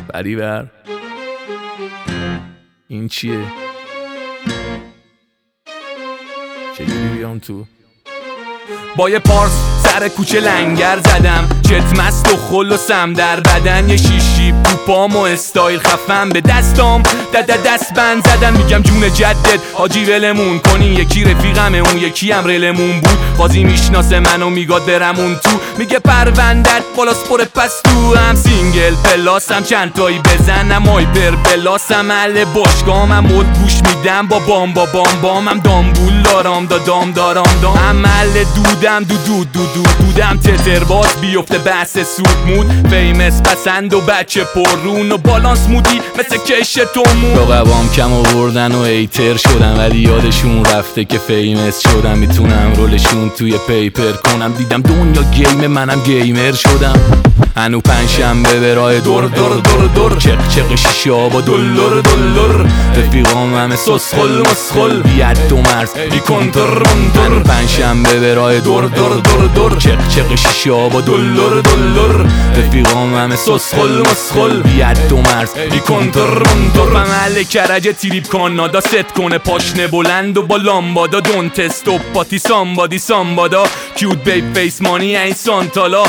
بریبر این چیه؟ چجوری بیام تو؟ با یه پارس سر کوچه لنگر زدم، چت مست و خل و سم در بدن، یه شیشی پوپام و استایل خفم به دستام دست بند زدن. میگم جون جدت حاجی ولمون کنین، یکی رفیقمه اون یکی هم رلمون بود، بازی میشناسه منو میگاد برمون تو، میگه پروندت بالاس پر پس تو هم سینگل پلاسم چند تایی بزنم هایپر پلاسم اهل باشگاهم مد گوش میدم با بام هم دامبول دارم دام عمل دودم دودم تتر باز بیفته بحث سود مود، فیمس پسند و بچه پررون و بالانس مودی مثل کش تومون. رقبام کم آوردن و ایتر شدن ولی یادشون رفته که فیمس شدم، میتونم رولشون توی پیپر کنم، دیدم دنیا گیم منم گیمر شدم. هنو پنجشنبه به راه دور چق شیشه با دلار رفیقام همه سسخل مسخل بیاد دو مرز بی کنتر. هنو پنجشنبه به راه دور چق شیشه با دلار رفیقام همه سسخل مسخل بیاد دو مرز بی کنتر. محل کرج تریپ کانادا ست کنه پاشنه بلند و با لامبادا دونت استوب پاتی سامبادا کیوت بیب فیس مانی این سانتالا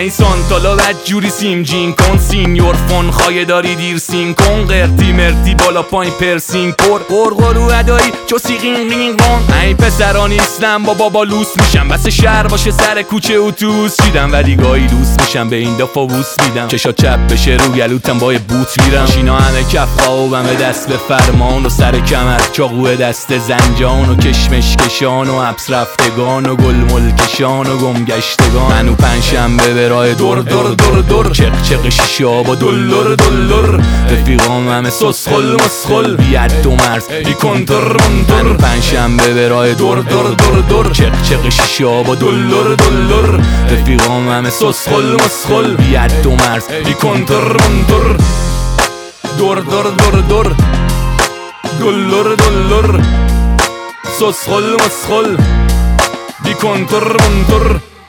بعد جوری سیم جین کن سینیور فون خواهی داری دیر سین کن قرتی مرتی بالا پایین پرسینگ پر قرقرو ادایی چو سیقین کن. این پسرا نیستم با بابا لوس میشم بس شهر باشه سر کوچه اتوبوس چیدم ولی گاهی لوس میشم به این دفعه بوس میدم، چشا چپ بشه رو گلوتم با بوت میرم، شینا همه کف خوابم به دست به فرمان و سر کمر چاقو دست زنجان و کشمش کشان و حبس رفتگان و گل ملکشان و گم گشتگان. منو پنجشنبه به راه دور چق شیشه با دلار رفیقام همه سسخل مسخل بیاد دو مرز بی کنتر. منو پنجشنبه به راه دور چق شیشه با دلار رفیقام همه سسخل مسخل بیاد دو مرز بی کنتر. دور دلار سسخل مسخل بی کنتر.